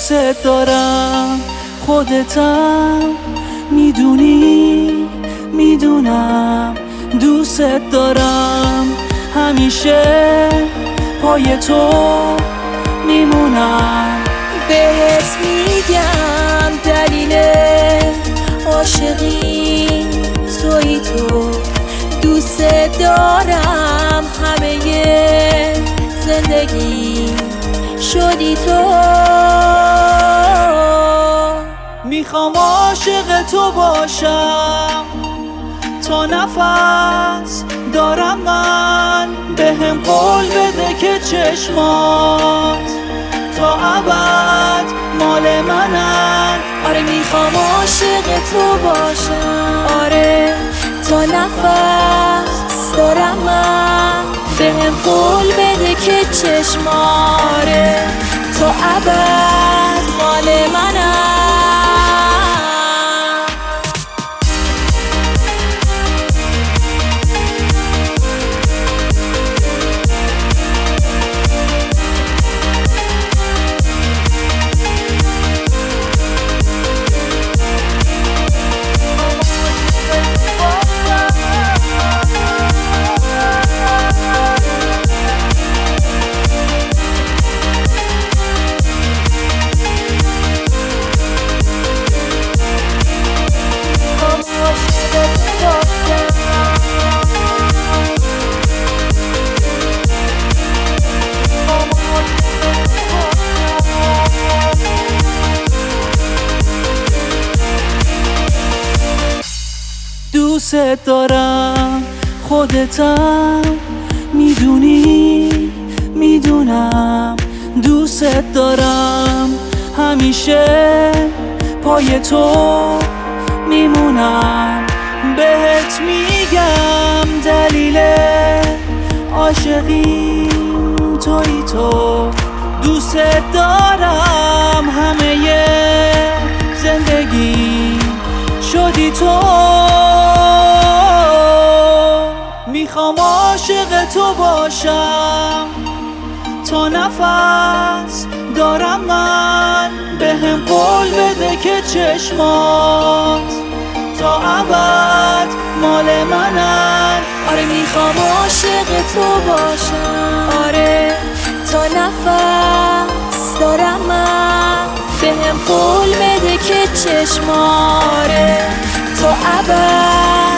دوست دارم، خودتم میدونی، میدونم دوست دارم، همیشه پای تو میمونم. بهت میگم دلیل عاشقی تویی تو، دوست دارم، همه زندگی شدی تو. میخوام عاشق تو باشم تا نفس دارم من، بهم قول بده که چشمات تا ابد مال منن. آره میخوام عاشق تو باشم، آره تا نفس دارم من، بهم قول بده که چشماره تا ابد مال منم. دوست دارم، خودتم میدونی، میدونم دوست دارم، همیشه پای تو میمونم. بهت میگم دلیل عاشقی تویی تو، دوست دارم، همه زندگی شدی تو. میخوام عاشق تو باشم تا نفس دارم من، بهم قول بده که چشمات تا ابد مال منن. آره میخوام عاشق تو باشم، آره تا نفس دارم من، بهم قول بده که چشماره تا ابد